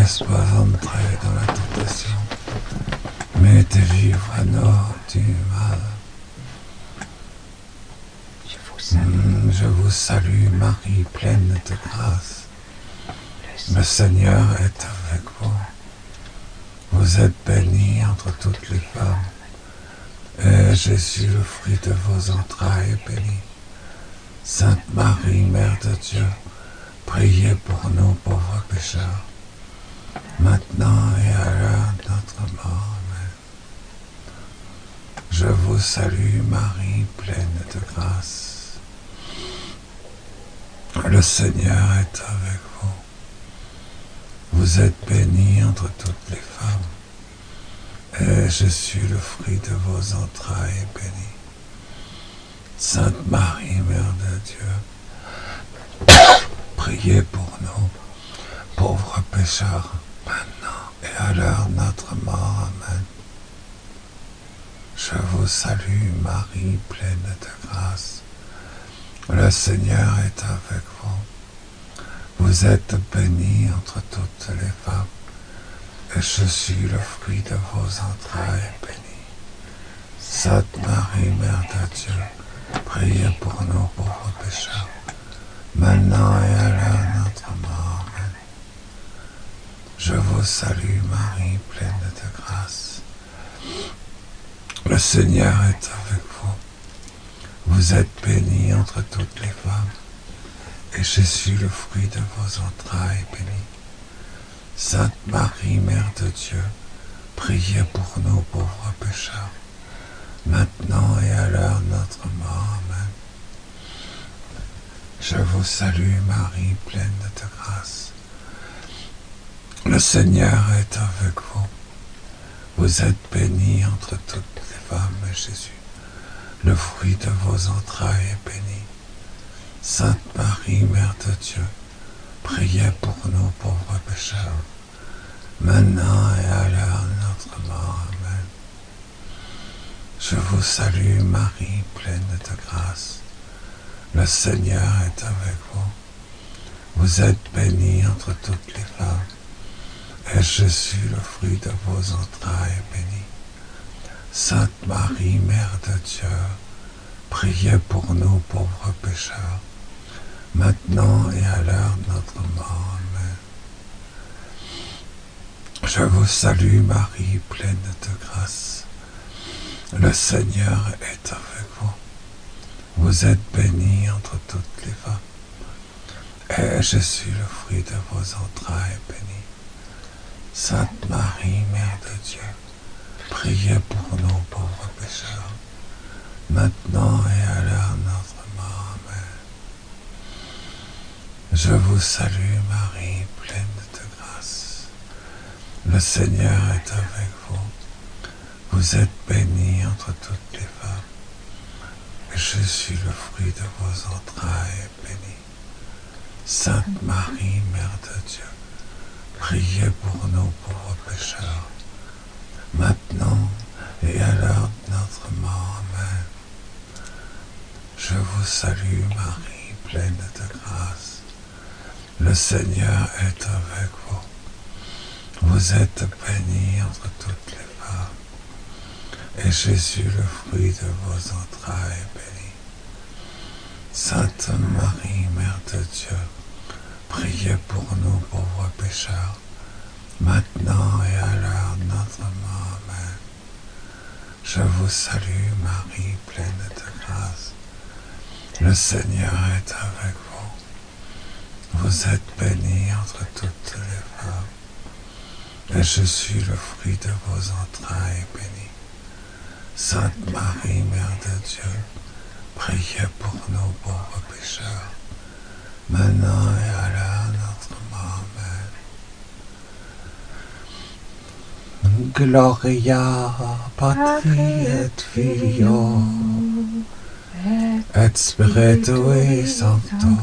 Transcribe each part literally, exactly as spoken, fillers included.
laisse pas entrer dans la tentation, mais tes vivre à nord du mal. Je vous salue, Mm, Je vous salue, Marie, pleine de grâce. Le Seigneur est avec vous. Vous êtes bénie entre toutes les femmes, et Jésus, le fruit de vos entrailles, est béni. Sainte Marie, Mère de Dieu, priez pour nous pauvres pécheurs, maintenant et à l'heure de notre mort. Amen. Je vous salue, Marie, pleine de grâce. Le Seigneur est avec vous. Vous êtes bénie entre toutes les femmes, et Jésus, le fruit de vos entrailles, est béni. Sainte Marie, Mère de Dieu, priez pour nous, pauvres pécheurs, maintenant et à l'heure de notre mort. Amen. Je vous salue, Marie, pleine de grâce. Le Seigneur est avec vous. Vous êtes bénie entre toutes les femmes, et Jésus, le fruit de vos entrailles, est béni. Sainte Marie, Mère de Dieu, priez pour nous pauvres pécheurs, maintenant et à l'heure de notre mort. Amen. Je vous salue, Marie, pleine de grâce. Le Seigneur est avec vous. Vous êtes bénie entre toutes les femmes, et Jésus, le fruit de vos entrailles, est béni. Sainte Marie, Mère de Dieu, priez pour nous pauvres pécheurs, maintenant et à l'heure de notre mort. Amen. Je vous salue, Marie, pleine de grâce. Le Seigneur est avec vous. Vous êtes bénie entre toutes les femmes, et Jésus, le fruit de vos entrailles, est béni. Sainte Marie, Mère de Dieu, priez pour nous pauvres pécheurs, maintenant et à l'heure de notre mort. Amen. Je vous salue, Marie, pleine de grâce. Le Seigneur est avec vous. Vous êtes bénie entre toutes les femmes, et Jésus, le fruit de vos entrailles, est béni. Sainte Marie, Mère de Dieu, priez pour nous pauvres pécheurs, maintenant et à l'heure de notre mort. Amen. Je vous salue, Marie, pleine de grâce. Le Seigneur est avec vous. Vous êtes bénie entre toutes les femmes, et Jésus, le fruit de vos entrailles, est béni. Sainte Marie, Mère de Dieu, priez pour nous pauvres pécheurs, maintenant et à l'heure de notre mort. Amen. Je vous salue, Marie, pleine de grâce. Le Seigneur est avec vous. Vous êtes bénie entre toutes les femmes, et Jésus, le fruit de vos entrailles, est béni. Sainte Marie, Mère de Dieu, priez pour nous pauvres pécheurs, maintenant et à l'heure de notre mort. Amen. Je vous salue, Marie, pleine de grâce. Le Seigneur est avec vous. Vous êtes bénie entre toutes les femmes, et Jésus, le fruit de vos entrailles, est béni. Sainte Marie, Mère de Dieu, priez pour nous pauvres pécheurs, maintenant et à l'heure de notre mort. Amen. Je vous salue, Marie, pleine de grâce. Le Seigneur est avec vous. Vous êtes bénie entre toutes les femmes, et Jésus, le fruit de vos entrailles, est béni. Sainte Marie, Mère de Dieu, priez pour nous pauvres pécheurs, maintenant et à l'heure de notre mort. Amen. Gloria Patri et Filio et Spiritui Sancto,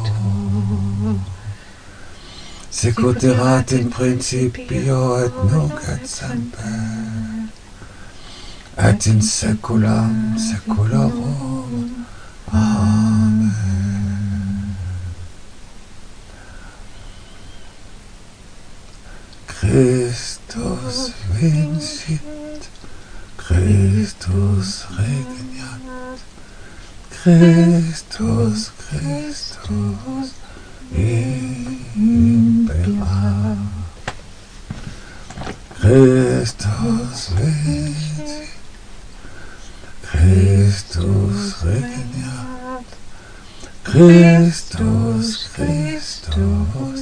sicut erat in principio et nunc et semper, et in saeculum saeculorum. Amen. Christus vincit, Christus regnat, Christus, Christus imperat. Christus vincit, Christus regnat, Christus, Christus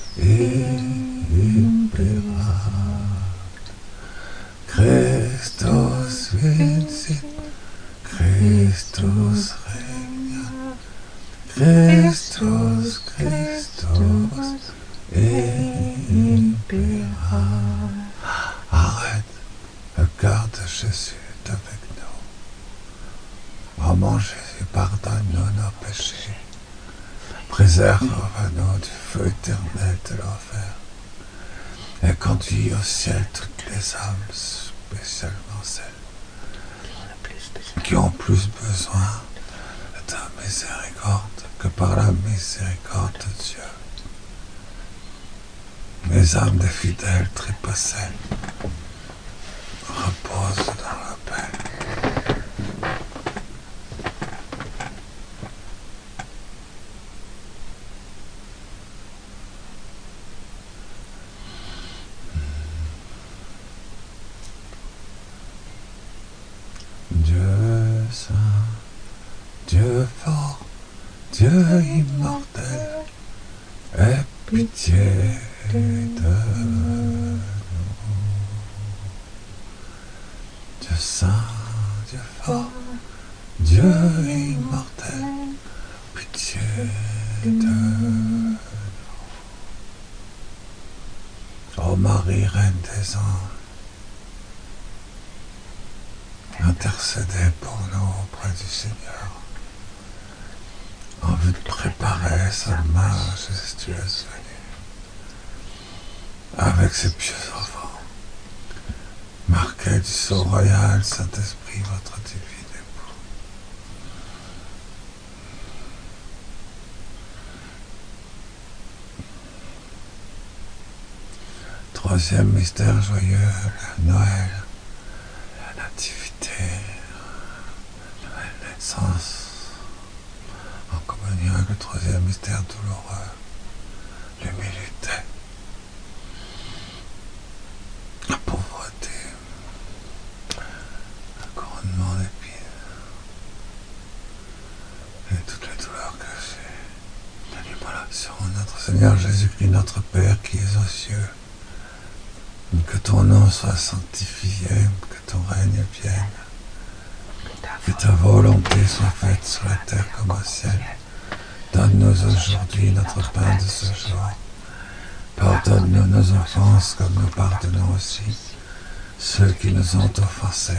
imperat. Christus vincit, Christus regnat, Christus, Christus imperat. Arrête, le cœur de Jésus est avec nous. Oh mon Jésus, pardonne-nous nos péchés. Préserve-nous du feu éternel de l'enfer. Et conduis au ciel toutes les âmes, spécialement celles qui ont plus besoin de ta miséricorde que par la miséricorde de Dieu. Les âmes des fidèles trépassés reposent dans la paix. Dieu saint, Dieu fort, Dieu immortel, aie pitié de nous. Dieu saint, Dieu fort, Dieu immortel, pitié de nous. Ô Marie, Reine des anges, intercédez pour nous auprès du Seigneur, en vue de préparer sa majestueuse venue, avec ses pieux enfants, marqués du sceau royal, Saint-Esprit, votre divin époux. Troisième mystère joyeux, le Noël. Nouvelle naissance, en communion avec le troisième mystère douloureux, l'humilité, la pauvreté, le couronnement d'épines, et toutes les douleurs que j'ai. Sur notre Seigneur Jésus-Christ, notre Père qui es aux cieux, que ton nom soit sanctifié, que ton règne vienne, que ta volonté soit faite sur la terre comme au ciel. Donne-nous aujourd'hui notre pain de ce jour. Pardonne-nous nos offenses comme nous pardonnons aussi ceux qui nous ont offensés.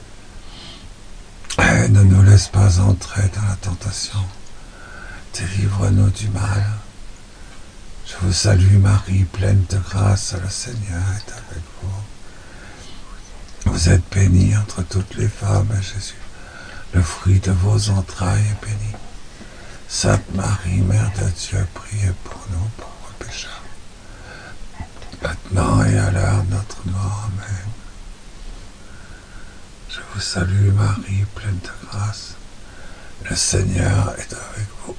Et ne nous laisse pas entrer dans la tentation. Délivre-nous du mal. Je vous salue Marie, pleine de grâce, le Seigneur est avec vous. Vous êtes bénie entre toutes les femmes, et Jésus, le fruit de vos entrailles, est béni. Sainte Marie, Mère de Dieu, priez pour nous, pauvres pécheurs, maintenant et à l'heure de notre mort. Amen. Je vous salue Marie, pleine de grâce, le Seigneur est avec vous.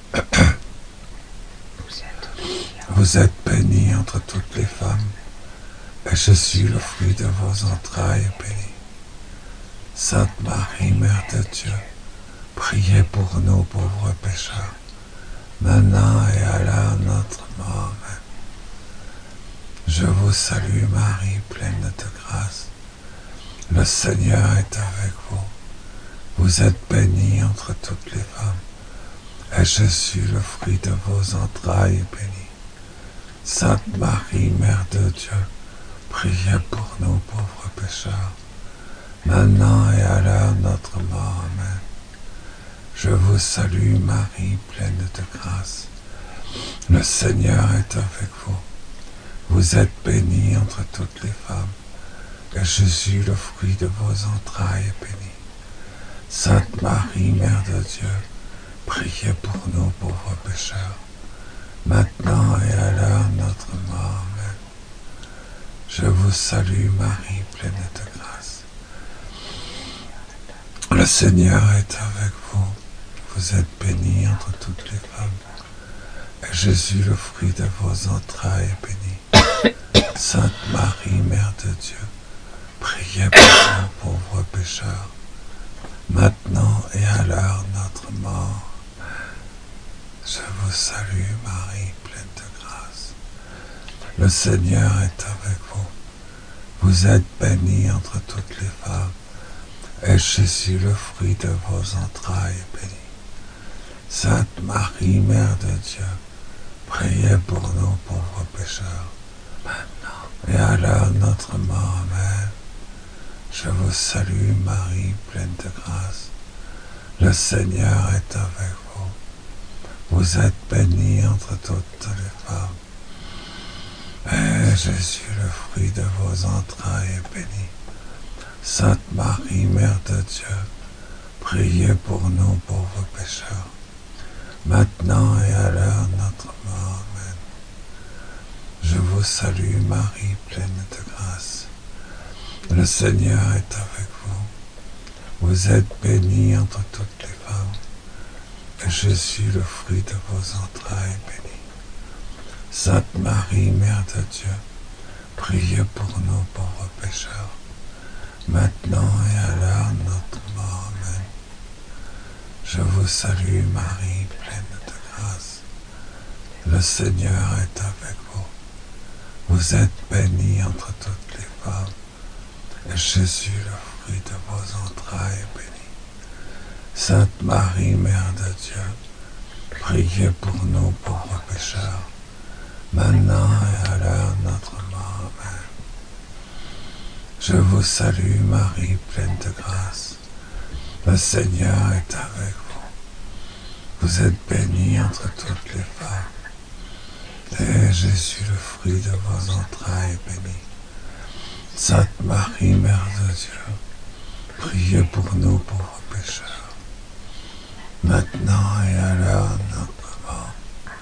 Vous êtes bénie entre toutes les femmes, et Jésus, le fruit de vos entrailles, est béni. Sainte Marie, Mère de Dieu, priez pour nous pauvres pécheurs, maintenant et à l'heure de notre mort. Amen. Je vous salue Marie, pleine de grâce. Le Seigneur est avec vous. Vous êtes bénie entre toutes les femmes, et Jésus, le fruit de vos entrailles, est béni. Sainte Marie, Mère de Dieu, priez pour nous pauvres pécheurs, maintenant et à l'heure de notre mort. Amen. Je vous salue Marie, pleine de grâce. Le Seigneur est avec vous. Vous êtes bénie entre toutes les femmes, et Jésus, le fruit de vos entrailles, est béni. Sainte Marie, Mère de Dieu, priez pour nous pauvres pécheurs, maintenant et à l'heure de notre mort. Amen. Je vous salue Marie, pleine de grâce. Le Seigneur est avec vous. Vous êtes bénie entre toutes les femmes. Et Jésus, le fruit de vos entrailles, est béni. Sainte Marie, Mère de Dieu, priez pour nous pauvres pécheurs, maintenant et à l'heure de notre mort. Je vous salue Marie, pleine de grâce. Le Seigneur est avec vous. Vous êtes bénie entre toutes les femmes, et Jésus, le fruit de vos entrailles, est béni. Sainte Marie, Mère de Dieu, priez pour nous pauvres pécheurs, maintenant et à l'heure de notre mort. Amen. Je vous salue Marie, pleine de grâce. Le Seigneur est avec vous. Vous êtes bénie entre toutes les femmes. Et Jésus, le fruit de vos entrailles, est béni. Sainte Marie, Mère de Dieu, priez pour nous pauvres pécheurs, maintenant et à l'heure de notre mort. Amen. Je vous salue Marie, pleine de grâce. Le Seigneur est avec vous. Vous êtes bénie entre toutes les femmes, et Jésus, le fruit de vos entrailles, est béni. Sainte Marie, Mère de Dieu, priez pour nous pauvres pécheurs, maintenant et à l'heure de notre mort. Amen. Je vous salue Marie, pleine de grâce. Le Seigneur est avec vous. Vous êtes bénie entre toutes les femmes, et Jésus, le fruit de vos entrailles, est béni. Sainte Marie, Mère de Dieu, priez pour nous pauvres pécheurs, maintenant et à l'heure de notre mort. Amen. Je vous salue Marie, pleine de grâce. Le Seigneur est avec vous. Vous êtes bénie entre toutes les femmes, et Jésus, le fruit de vos entrailles, est béni. Sainte Marie, Mère de Dieu, priez pour nous pauvres pécheurs, maintenant et à l'heure de notre mort.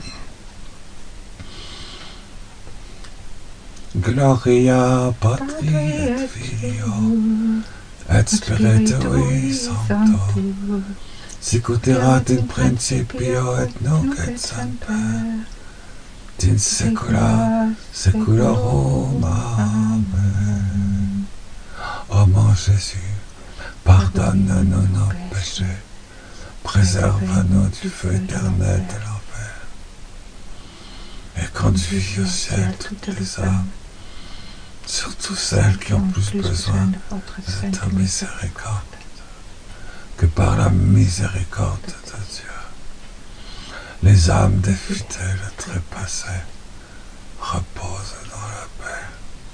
Gloria Patri et Filio et Spiritui Sancto, sicut erat in principio et nunc et semper, in saecula saeculorum. Amen. Ô mon Jésus, pardonne-nous nos péchés, préserve-nous du feu éternel de l'enfer, et conduis au ciel toutes les âmes, surtout celles qui ont plus besoin de ta miséricorde, que par la miséricorde de Dieu, les âmes des fidèles trépassés reposent dans la paix.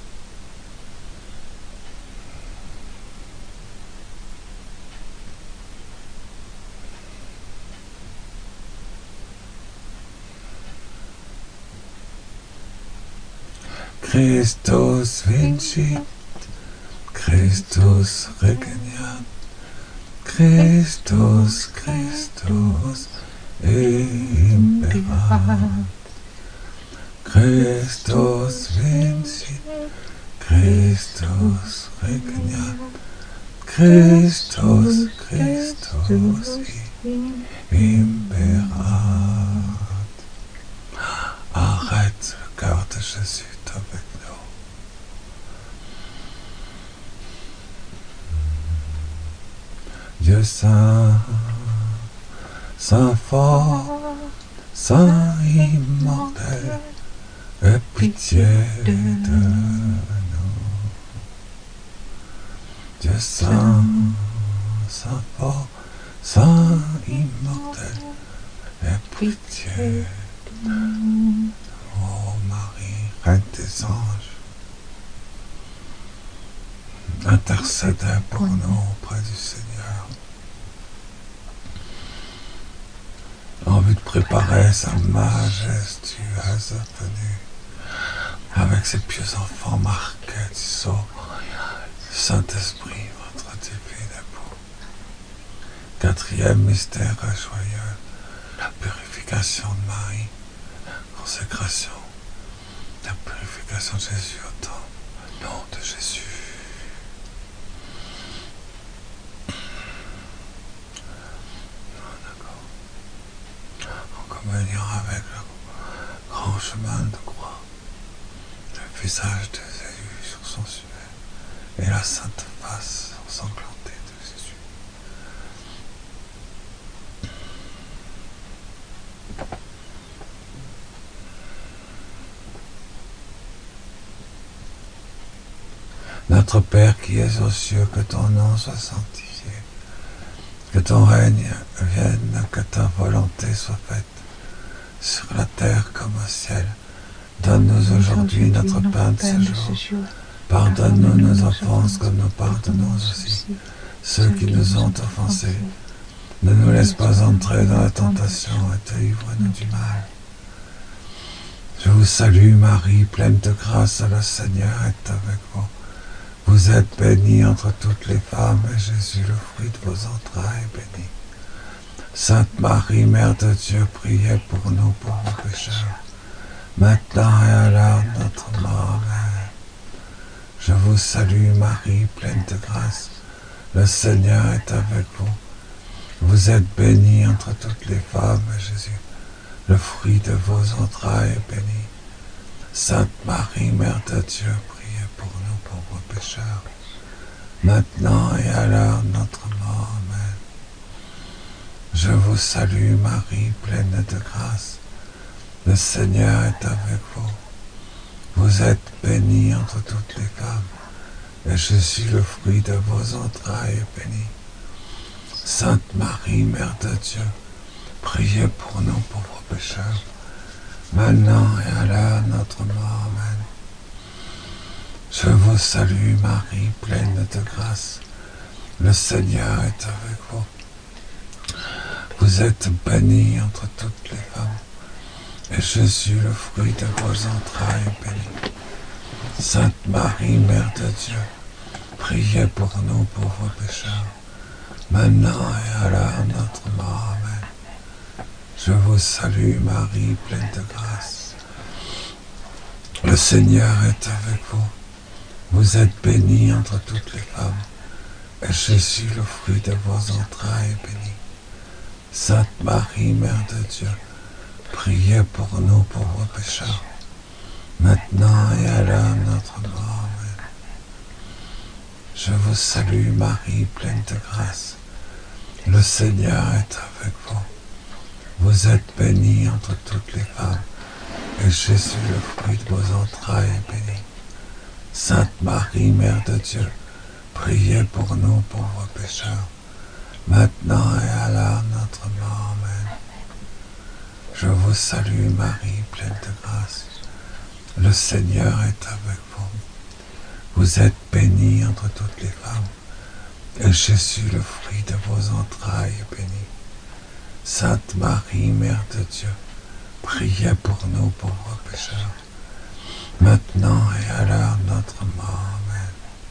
Christus vincit, Christus regnat, Christus, Christus imperat. Christus vincit, Christus regnat, Christus, Christus imperat. Arrête, le cœur de Jésus est avec nous. Dieu saint, saint fort, saint immortel, aie pitié de nous. Dieu saint, saint fort, saint immortel, aie pitié de nous. Ô Marie, Reine des anges, intercédez pour nous auprès du Seigneur, en vue de préparer sa majestueuse venue, avec ses pieux enfants marqués du sceau du Saint-Esprit, votre divin époux. Quatrième mystère joyeux, la purification de Marie, la consécration, la purification de Jésus au temple, nom de Jésus. En communion avec le grand chemin de croix, le visage de Jésus sur son suet et la sainte face ensanglantée de Jésus. Notre Père qui es aux cieux, que ton nom soit sanctifié, que ton règne vienne, que ta volonté soit faite, sur la terre comme au ciel. Donne-nous aujourd'hui notre pain de ce jour. Pardonne-nous nos offenses comme nous pardonnons aussi ceux qui nous ont offensés. Ne nous laisse pas entrer dans la tentation et délivre-nous du mal. Je vous salue Marie, pleine de grâce, le Seigneur est avec vous. Vous êtes bénie entre toutes les femmes, et Jésus, le fruit de vos entrailles, est béni. Sainte Marie, Mère de Dieu, priez pour nous pauvres pécheurs, maintenant et à l'heure de notre mort. Amen. Je vous salue Marie, pleine de grâce, le Seigneur est avec vous. Vous êtes bénie entre toutes les femmes, et Jésus, le fruit de vos entrailles, est béni. Sainte Marie, Mère de Dieu, priez pour nous pauvres pécheurs, maintenant et à l'heure de notre mort. Amen. Je vous salue Marie, pleine de grâce, le Seigneur est avec vous. Vous êtes bénie entre toutes les femmes, et Jésus, le fruit de vos entrailles, est béni. Sainte Marie, Mère de Dieu, priez pour nous pauvres pécheurs, maintenant et à l'heure de notre mort. Amen. Je vous salue Marie, pleine de grâce, le Seigneur est avec vous. Vous êtes bénie entre toutes les femmes, et Jésus, le fruit de vos entrailles, est béni. Sainte Marie, Mère de Dieu, priez pour nous pauvres pécheurs, maintenant et à l'heure de notre mort. Amen. Je vous salue Marie, pleine de grâce. Le Seigneur est avec vous. Vous êtes bénie entre toutes les femmes, et Jésus, le fruit de vos entrailles, est béni. Sainte Marie, Mère de Dieu, priez pour nous pauvres pécheurs, maintenant et à l'heure de notre mort. Amen. Je vous salue Marie, pleine de grâce. Le Seigneur est avec vous. Vous êtes bénie entre toutes les femmes, et Jésus, le fruit de vos entrailles, est béni. Sainte Marie, Mère de Dieu, priez pour nous pauvres pécheurs, maintenant et à l'heure de notre mort. Amen. Je vous salue Marie, pleine de grâce. Le Seigneur est avec vous. Vous êtes bénie entre toutes les femmes, et Jésus, le fruit de vos entrailles, est béni. Sainte Marie, Mère de Dieu, priez pour nous pauvres pécheurs, maintenant et à l'heure de notre mort. Amen.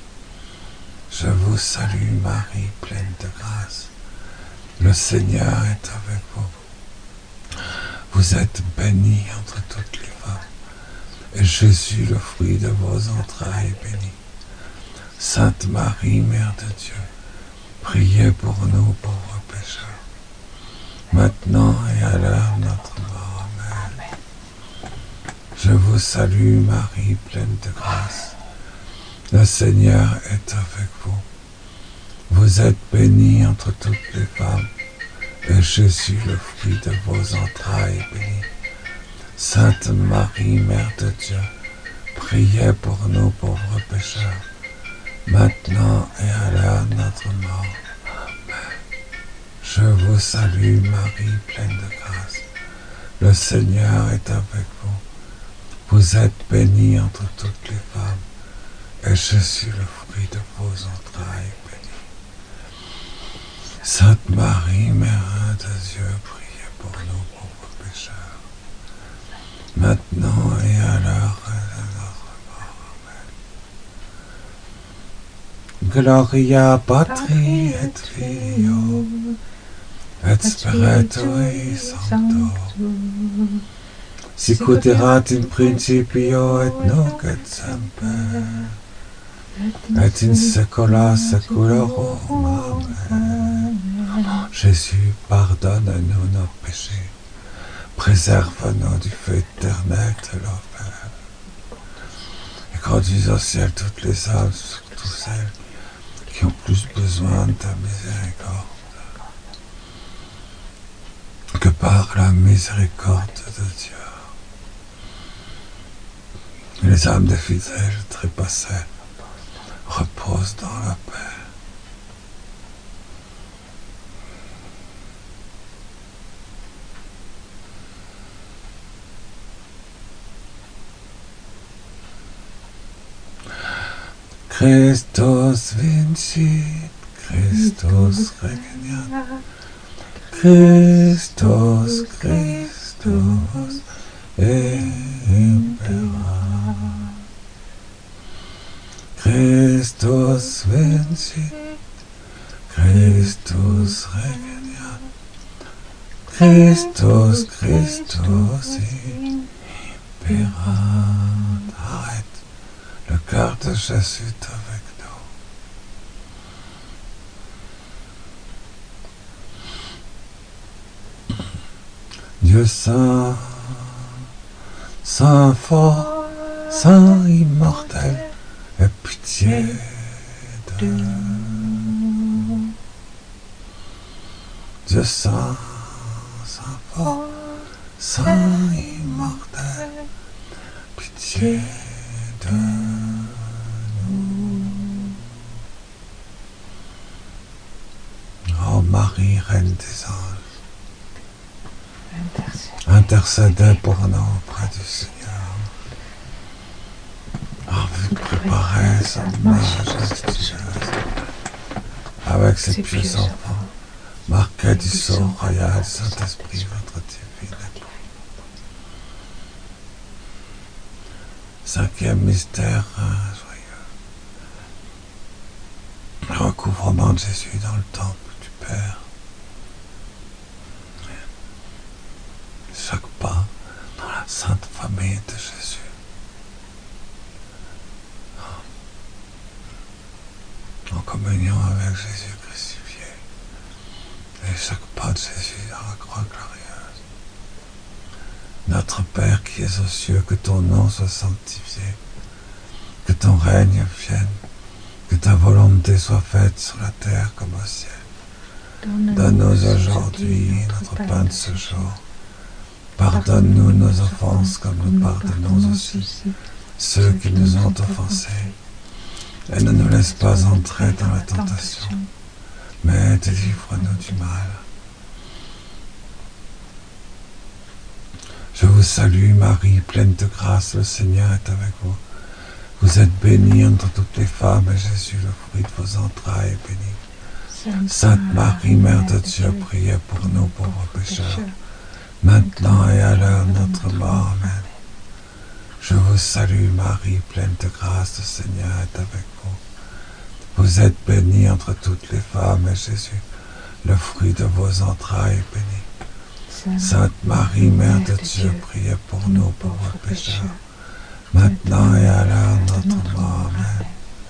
Je vous salue Marie, pleine de grâce. Le Seigneur est avec vous. Vous êtes bénie entre toutes les femmes, et Jésus, le fruit de vos entrailles, est béni. Sainte Marie, Mère de Dieu, priez pour nous pauvres pécheurs, maintenant et à l'heure de notre mort. Amen. Je vous salue Marie, pleine de grâce. Le Seigneur est avec vous. Vous êtes bénie entre toutes les femmes, et Jésus, le fruit de vos entrailles, est béni. Sainte Marie, Mère de Dieu, priez pour nous pauvres pécheurs, maintenant et à l'heure de notre mort. Amen. Je vous salue Marie, pleine de grâce. Le Seigneur est avec vous. Vous êtes bénie entre toutes les femmes, et Jésus, le fruit de vos entrailles, est béni. Sainte Marie, Mère de Dieu, priez pour nous pauvres pécheurs, maintenant et à l'heure de notre mort. Amen. Gloria Patri et Filio et Spiritui Sancto, sic ut erat in principio et nunc et semper et in secula seculorum. Amen. Jésus, pardonne-nous nos péchés, préserve-nous du feu éternel de l'enfer, et conduis au ciel toutes les âmes, surtout celles qui ont plus besoin de ta miséricorde. Que par la miséricorde de Dieu, les âmes des fidèles trépassés reposent dans la paix. Christus vincit, Christus regnat, Christus, Christus impera. Christus vincit, Christus regnat, Christus, Christus impera. Arrête. Le cœur de Jésus est avec nous. Dieu saint, saint fort, saint immortel, aie pitié de nous. Dieu saint, saint fort, saint immortel, pitié de nous. Oh Marie, Reine des anges, intercédez pour nous auprès du Seigneur, en vue de préparer sa majestueuse, avec ses pieux enfants, marqués du sceau royal du Saint-Esprit, votre divine époux. Cinquième mystère joyeux. Recouvrement de Jésus dans le temple du Père. Chaque pas dans la sainte famille de Jésus. En communion avec Jésus crucifié. Et chaque pas de Jésus dans la croix glorieuse. Notre Père qui es aux cieux, que ton nom soit sanctifié, que ton règne vienne, que ta volonté soit faite sur la terre comme au ciel. Donne-nous aujourd'hui notre pain de ce jour. Pardonne-nous nos offenses comme nous pardonnons aussi ceux qui nous ont offensés. Et ne nous laisse pas entrer dans la tentation, mais délivre-nous du mal. Je vous salue Marie, pleine de grâce, le Seigneur est avec vous. Vous êtes bénie entre toutes les femmes, et Jésus, le fruit de vos entrailles, est béni. Sainte Marie, Mère de Dieu, priez pour nous pauvres pécheurs, maintenant et à l'heure de notre mort. Amen. Je vous salue Marie, pleine de grâce, le Seigneur est avec vous. Vous êtes bénie entre toutes les femmes, et Jésus, le fruit de vos entrailles, est béni. Sainte Marie, Mère de Dieu, priez pour nous pauvres pécheurs, maintenant et à l'heure de notre mort. Amen.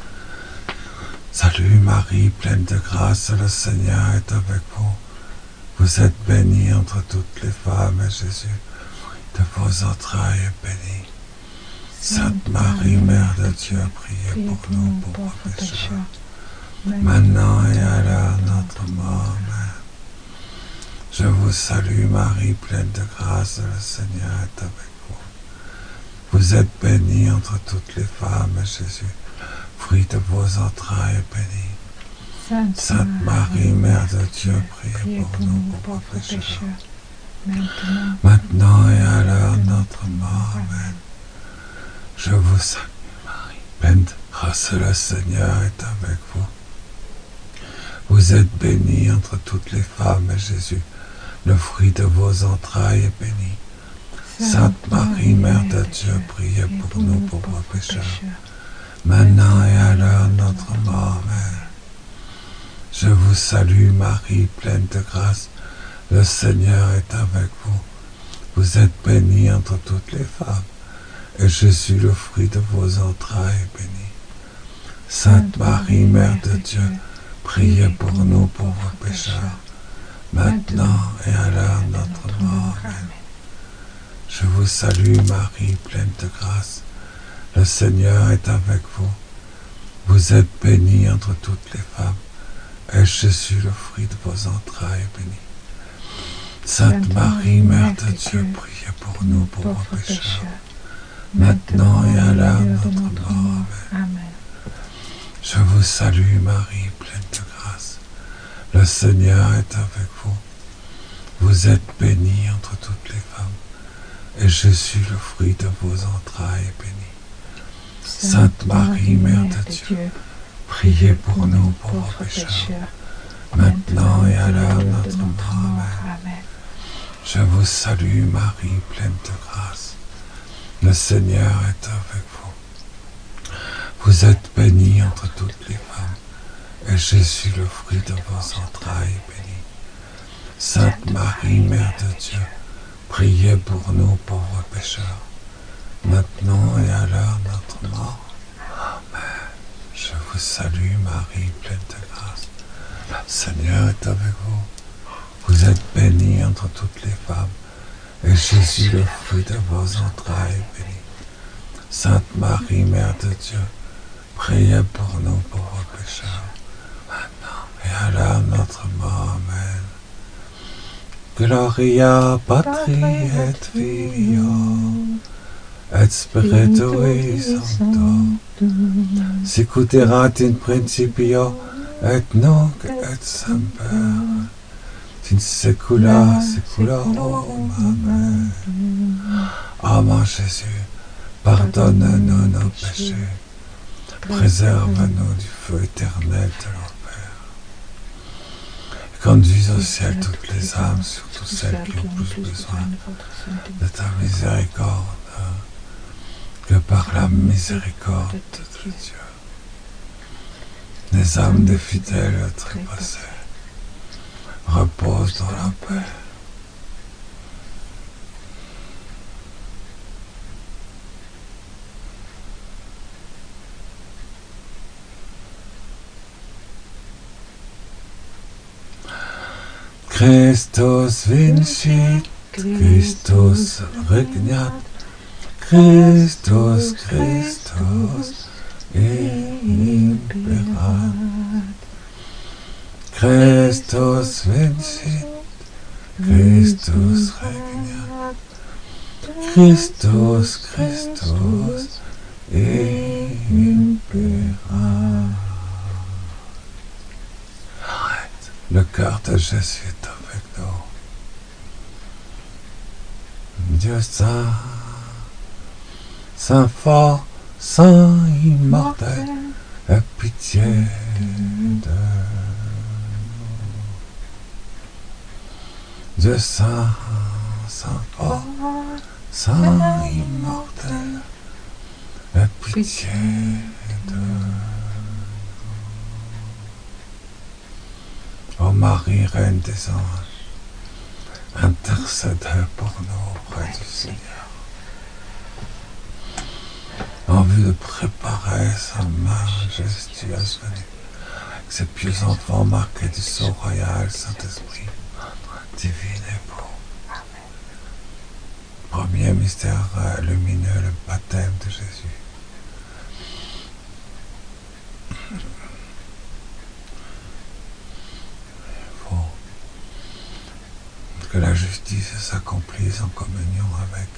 Salut Marie, pleine de grâce, le Seigneur est avec vous. Vous êtes bénie entre toutes les femmes, et Jésus, de vos entrailles, est béni. Sainte Marie, Mère de Dieu, priez pour nous pauvres pécheurs, maintenant et à l'heure de notre mort. Amen. Je vous salue Marie, pleine de grâce, le Seigneur est avec vous. Vous êtes bénie entre toutes les femmes, et Jésus, fruit de vos entrailles, est béni. Sainte Marie, Mère de Dieu, priez pour nous pauvres pécheurs, maintenant et à l'heure de notre mort. Amen. Je vous salue Marie, pleine de grâce, le Seigneur est avec vous. Vous êtes bénie entre toutes les femmes, et Jésus, le fruit de vos entrailles, est béni. Sainte Marie, Mère de Dieu, priez pour nous pauvres pécheurs, maintenant et à l'heure de notre mort. Amen. Je vous salue Marie, pleine de grâce, le Seigneur est avec vous. Vous êtes bénie entre toutes les femmes, et Jésus, le fruit de vos entrailles, est béni. Sainte Marie, Mère de Dieu, priez pour nous pauvres pécheurs, maintenant et à l'heure de notre mort. Amen. Je vous salue Marie, pleine de grâce. Le Seigneur est avec vous. Vous êtes bénie entre toutes les femmes, et Jésus, le fruit de vos entrailles, est béni. Sainte Marie, Mère de Dieu, priez pour nous pauvres pécheurs, maintenant et à l'heure de notre mort. Amen. Je vous salue Marie, pleine de grâce. Le Seigneur est avec vous. Vous êtes bénie entre toutes les femmes, et Jésus, le fruit de vos entrailles, est béni. Sainte Marie, Mère de Dieu, priez pour nous pauvres pécheurs, maintenant et à l'heure de notre mort. Amen. Je vous salue Marie, pleine de grâce. Le Seigneur est avec vous. Vous êtes bénie entre toutes les femmes, et Jésus, le fruit de vos entrailles, est béni. Sainte Marie, Mère de Dieu, priez pour nous pauvres pécheurs, maintenant et à l'heure de notre mort. Amen. Je vous salue Marie, pleine de grâce. Le Seigneur est avec vous. Vous êtes bénie entre toutes les femmes, et Jésus, le fruit de vos entrailles, est béni. Sainte Marie, Mère de Dieu, priez pour nous pauvres pécheurs, maintenant et à l'heure de notre mort. Amen. Gloria patri et filio et spiritui sancto, sicut erat in principio et nunc et semper, in saecula saeculorum. Amen. Ô mon Jésus, pardonne-nous nos péchés, préserve-nous du feu éternel de l'enfer, et conduis au ciel toutes les âmes, surtout celles qui ont plus besoin de ta miséricorde, que par la miséricorde de Dieu, les âmes des fidèles trépassés reposent dans la paix. Christus vincit, Christus regnat, Christus, Christus imperat. Christus vincit, Christus regnat, Christus, Christus imperat. Arrête, le cœur de Jésus est avec nous. Dieu saint, Saint fort, Saint immortel, aie pitié de nous. Dieu saint, Saint fort, Saint immortel, aie pitié de nous. Ô Marie, Reine des anges, intercédez pour nous auprès du Seigneur, en vue de préparer sa majestueuse venue, avec ses pieux enfants marqués du sceau royal, Saint-Esprit, divin époux. Premier mystère lumineux, le baptême de Jésus. Il faut que la justice s'accomplisse en communion avec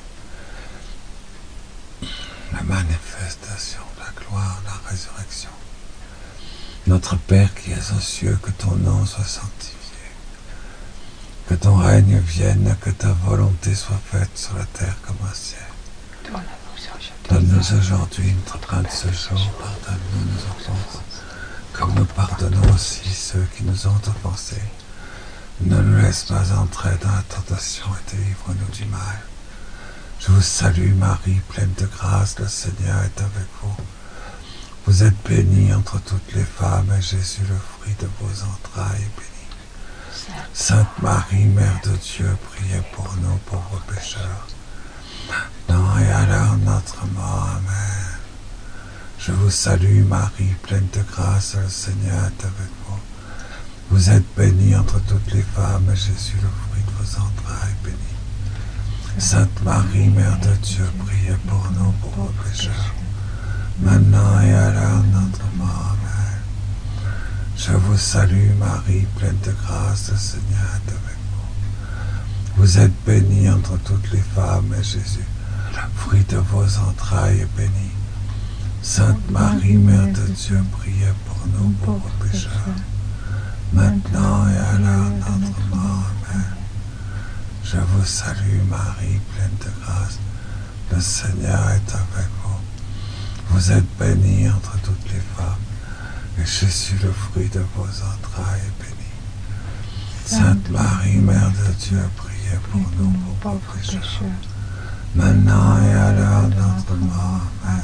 la manifestation de la gloire, de la résurrection. Notre Père qui es aux cieux, que ton nom soit sanctifié, que ton règne vienne, que ta volonté soit faite sur la terre comme au ciel. Donne-nous aujourd'hui notre pain de ce jour, pardonne-nous nos offenses, comme nous pardonnons aussi ceux qui nous ont offensés. Ne nous laisse pas entrer dans la tentation et délivre-nous du mal. Je vous salue Marie, pleine de grâce, le Seigneur est avec vous. Vous êtes bénie entre toutes les femmes, et Jésus, le fruit de vos entrailles, est béni. Sainte Marie, Mère de Dieu, priez pour nous pauvres pécheurs, maintenant et à l'heure de notre mort. Amen. Je vous salue Marie, pleine de grâce, le Seigneur est avec vous. Vous êtes bénie entre toutes les femmes, et Jésus, le fruit de vos entrailles, est béni. Sainte Marie, Mère de Dieu, priez pour nous pauvres pécheurs, maintenant et à l'heure de notre mort. Amen. Je vous salue Marie, pleine de grâce, le Seigneur est avec vous. Vous êtes bénie entre toutes les femmes, et Jésus, le fruit de vos entrailles, est béni. Sainte Marie, Mère de Dieu, priez pour nous pauvres pécheurs, maintenant et à l'heure de notre mort. Amen. Je vous salue Marie, pleine de grâce, le Seigneur est avec vous. Vous êtes bénie entre toutes les femmes, et Jésus, le fruit de vos entrailles, est béni. Sainte Marie, Mère de Dieu, priez pour nous pauvres pécheurs, maintenant et à l'heure de notre mort. Amen.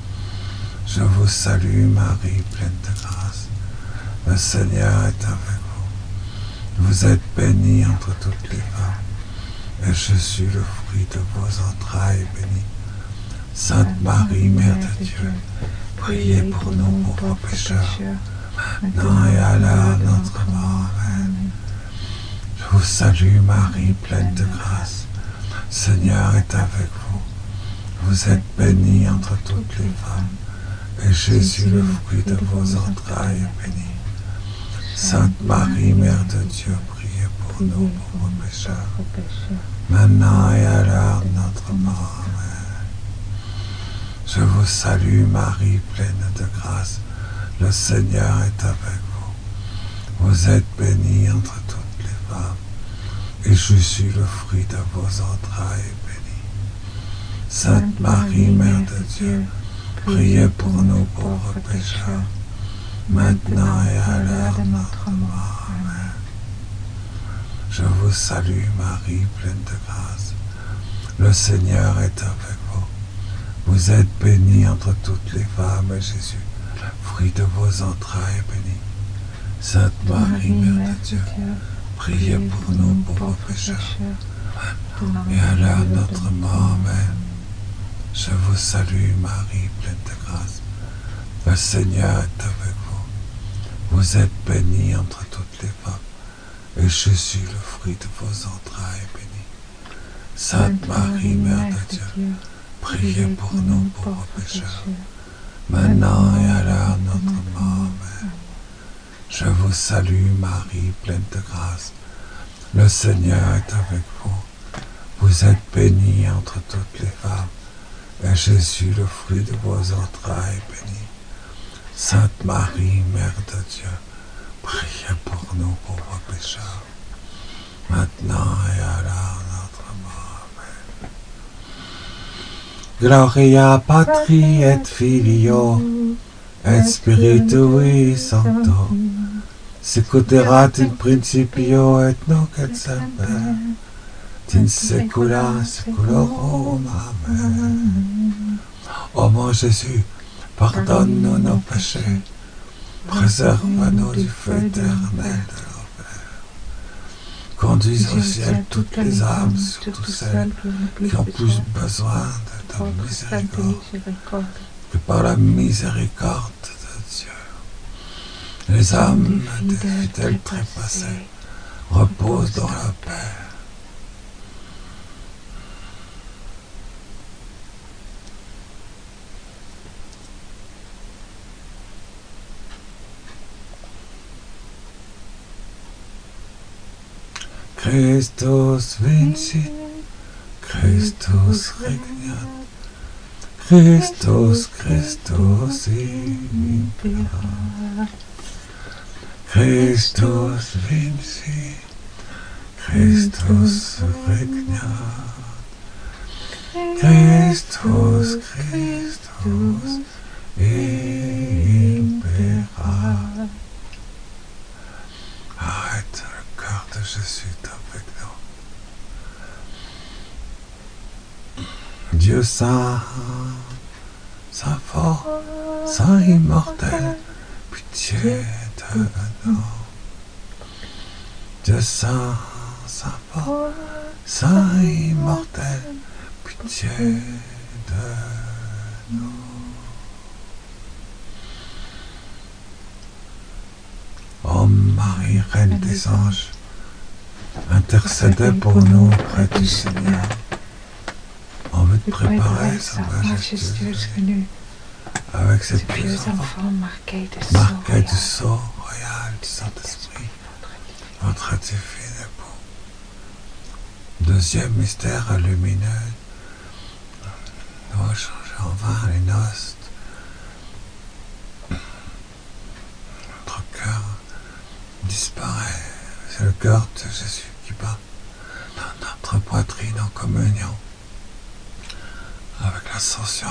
Je vous salue Marie, pleine de grâce, le Seigneur est avec vous. Vous êtes bénie entre toutes les femmes, et Jésus, le fruit de vos entrailles, est béni. Sainte Marie, Mère de Dieu, priez pour nous pauvres pécheurs, maintenant et à l'heure de notre mort. Amen. Je vous salue Marie, pleine de grâce, le Seigneur est avec vous. Vous êtes bénie entre toutes les femmes, et Jésus, le fruit de vos entrailles, est béni. Sainte Marie, Mère de Dieu, priez pour nous pauvres pécheurs, maintenant et à l'heure de notre mort. Amen. Je vous salue Marie, pleine de grâce, le Seigneur est avec vous. Vous êtes bénie entre toutes les femmes, et Jésus, le fruit de vos entrailles, est béni. Sainte Marie, Mère de Dieu, priez pour nous pauvres pécheurs, maintenant et à l'heure de notre mort. Amen. Je vous salue Marie, pleine de grâce, le Seigneur est avec vous. Vous êtes bénie entre toutes les femmes, et Jésus, le fruit de vos entrailles, est béni. Sainte Marie, Mère de Dieu, priez pour nous pauvres pécheurs, maintenant et à l'heure de notre mort. Amen. Je vous salue Marie, pleine de grâce, le Seigneur est avec vous. Vous êtes bénie entre toutes les femmes, et Jésus, le fruit de vos entrailles, est béni. Sainte Marie, Mère de Dieu, priez pour nous pauvres pécheurs, maintenant et à l'heure de notre mort. Amen. Je vous salue Marie, pleine de grâce, le Seigneur est avec vous. Vous êtes bénie entre toutes les femmes, et Jésus, le fruit de vos entrailles, est béni. Sainte Marie, Mère de Dieu, priez pour nous pauvres pécheurs, maintenant et à l'heure de notre mort. Amen. Gloria Patri et Filio et Spiritui Sancto, sicuterat in principio et nunc et semper, in saecula saeculorum. Amen. Ô mon Jésus, pardonne-nous nos péchés, préserve-nous du feu éternel de l'enfer. Conduis au ciel toutes les âmes, surtout celles qui ont plus besoin de ta miséricorde, que par la miséricorde de Dieu, les âmes des fidèles trépassés reposent dans la paix. Christus vincit, Christus regnat, Christus, Christus impera. Christus vincit, Christus regnat, Christus, Christus impera. Arrête, le cœur de Jésus est avec nous. Dieu saint, saint fort, saint immortel, pitié de nous. Dieu saint, saint fort, saint immortel, pitié de nous. Marie, Reine des anges, intercédez pour nous auprès du Seigneur. On veut te préparer sa majestueuse venue avec ses pieux enfants marqués du sceau royal du Saint-Esprit, votre divin époux. Deuxième mystère lumineux, nous changeons en vain les noces. Notre cœur disparaît, c'est le cœur de Jésus qui bat dans notre poitrine en communion avec l'ascension,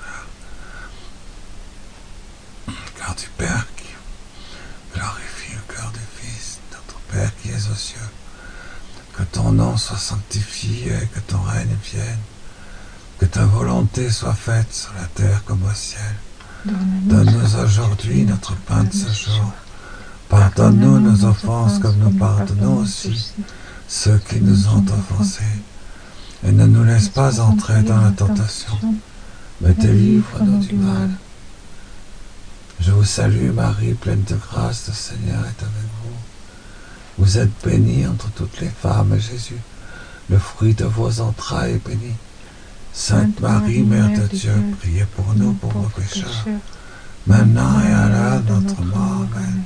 le cœur du Père qui glorifie le cœur du Fils, notre Père qui es aux cieux. Que ton nom soit sanctifié, que ton règne vienne, que ta volonté soit faite sur la terre comme au ciel. Donne-nous aujourd'hui notre pain de ce jour. Pardonne-nous nos offenses comme nous pardonnons aussi ceux qui nous ont offensés. Et ne nous laisse pas entrer dans la tentation, mais délivre-nous du mal. Je vous salue Marie, pleine de grâce, le Seigneur est avec vous. Vous êtes bénie entre toutes les femmes, et Jésus, le fruit de vos entrailles, est béni. Sainte Marie, Mère de Dieu, priez pour nous pauvres pécheurs, maintenant et à l'heure de notre mort. Amen.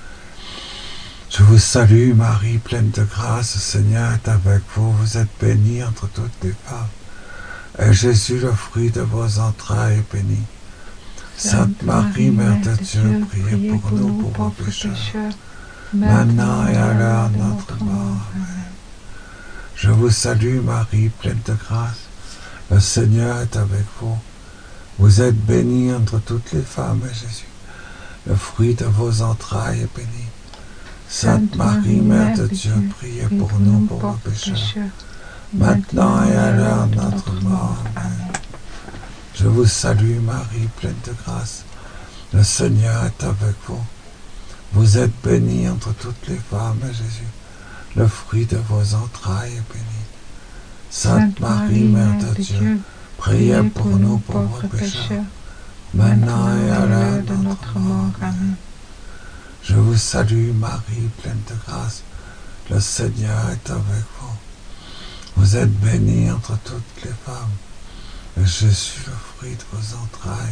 Je vous salue Marie, pleine de grâce, le Seigneur est avec vous. Vous êtes bénie entre toutes les femmes, et Jésus, le fruit de vos entrailles, est béni. Sainte Marie, Mère de Dieu, priez pour nous pauvres pécheurs, maintenant et à l'heure de notre mort. Amen. Je vous salue Marie, pleine de grâce, le Seigneur est avec vous. Vous êtes bénie entre toutes les femmes, et Jésus, le fruit de vos entrailles, est béni. Sainte Marie, Mère de Dieu, priez pour nous pauvres pécheurs, maintenant et à l'heure de notre mort. Amen. Je vous salue Marie, pleine de grâce, le Seigneur est avec vous. Vous êtes bénie entre toutes les femmes, et Jésus, le fruit de vos entrailles, est béni. Sainte Marie, Mère de Dieu, priez pour nous pauvres pécheurs, maintenant et à l'heure de notre mort. Amen. Je vous salue Marie, pleine de grâce, le Seigneur est avec vous. Vous êtes bénie entre toutes les femmes, et Jésus, le fruit de vos entrailles,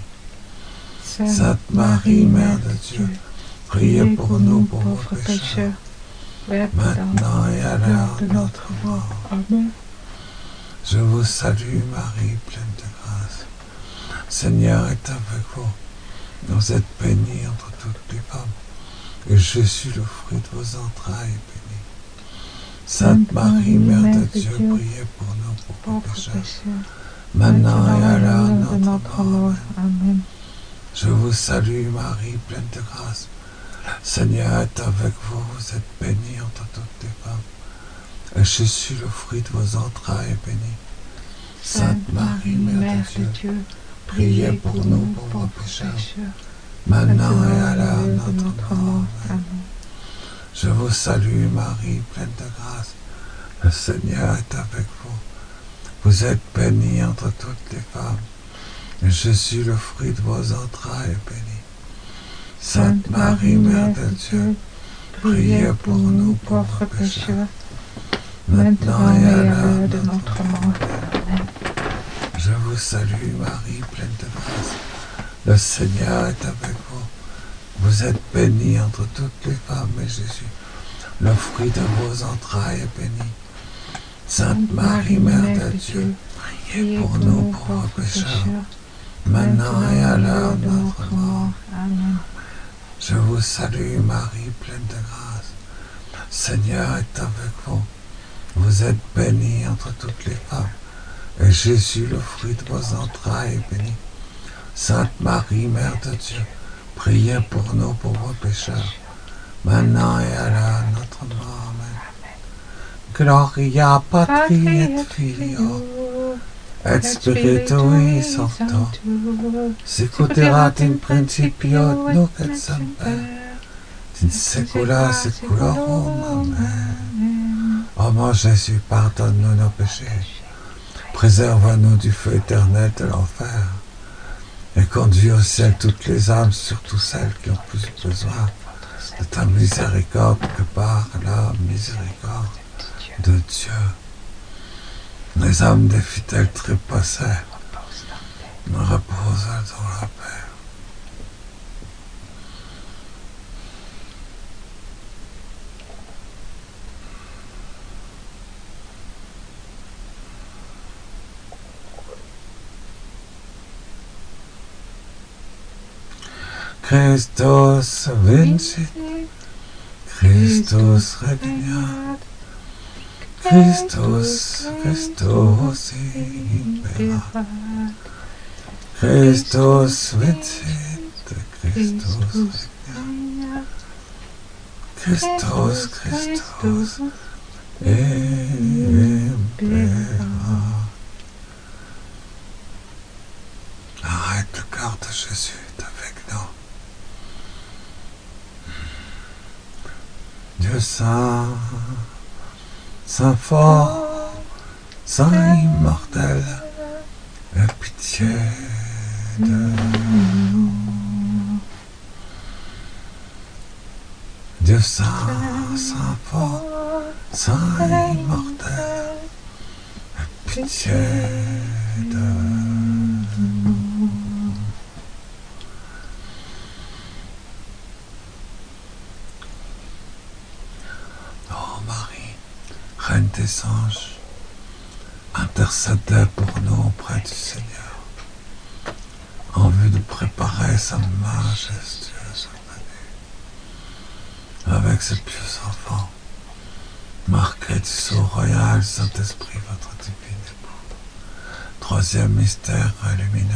est béni. Sainte Marie, Mère de Dieu, priez pour nous pauvres pécheurs, maintenant et à l'heure de notre mort. Amen. Je vous salue Marie, pleine de grâce. Le Seigneur est avec vous. Vous êtes bénie entre toutes les femmes, et Jésus, le fruit de vos entrailles, est béni. Sainte Marie, Mère de Dieu, priez pour nous pauvres pécheurs, maintenant et à l'heure de notre mort. Amen. Je vous salue Marie, pleine de grâce. Le Seigneur est avec vous. Vous êtes bénie entre toutes les femmes, et Jésus, le fruit de vos entrailles, est béni. Sainte Marie, Mère de Dieu, priez pour nous pauvres pécheurs, maintenant et à l'heure de notre mort. Amen. Je vous salue Marie, pleine de grâce. Le Seigneur est avec vous. Vous êtes bénie entre toutes les femmes, et Jésus, le fruit de vos entrailles, est béni. Sainte Marie, Mère de Dieu, priez pour nous pauvres pécheurs, maintenant et à l'heure de notre mort. Amen. Je vous salue Marie, pleine de grâce. Le Seigneur est avec vous. Vous êtes bénie entre toutes les femmes, et Jésus, le fruit de vos entrailles, est béni. Sainte Marie, Mère de Dieu, priez pour nous pauvres pécheurs, maintenant et à l'heure de notre mort. Amen. Je vous salue Marie, pleine de grâce. Le Seigneur est avec vous. Vous êtes bénie entre toutes les femmes, et Jésus, le fruit de vos entrailles, est béni. Sainte Marie, Mère de Dieu, priez pour nous pauvres pécheurs, maintenant et à l'heure de notre mort. Amen. Gloria Patri et Filio et Spiritui Sancto, sicut erat in principio nunc et semper, in saecula saeculorum. Amen. Ô mon Jésus, pardonne-nous nos péchés, préserve-nous du feu éternel de l'enfer, et conduis au ciel toutes les âmes, surtout celles qui ont plus besoin de ta miséricorde que par la miséricorde de Dieu, les âmes des fidèles trépassés reposent dans la paix. Christus vincit, Christus regnat, Christus, Christus imperat, Christus vincit, Christus regnat, Christus, Christus imperat. Arrête, le cœur de Jésus est avec nous. Dieu saint, saint fort, saint immortel, aie pitié de nous. Dieu saint, saint fort, saint immortel, aie pitié de nous. Reine des anges, intercédez pour nous auprès du Seigneur, en vue de préparer sa majestueuse venue. Avec ses pieux enfants, marqués du sceau royal, Saint-Esprit, votre divin époux. Troisième mystère lumineux,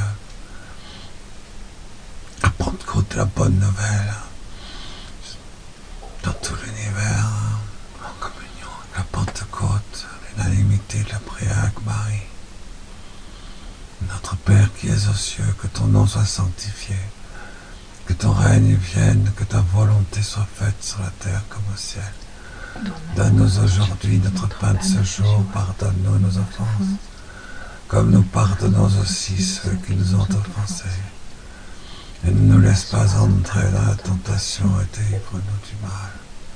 la Pentecôte, la bonne nouvelle, dans tout l'univers, en communion. La Pentecôte, l'unanimité de la prière avec Marie. Notre Père qui es aux cieux, que ton nom soit sanctifié, que ton règne vienne, que ta volonté soit faite sur la terre comme au ciel. Donne-nous aujourd'hui notre pain de ce jour, pardonne-nous nos offenses, comme nous pardonnons aussi ceux qui nous ont offensés. Et ne nous laisse pas entrer dans la tentation et délivre-nous du mal.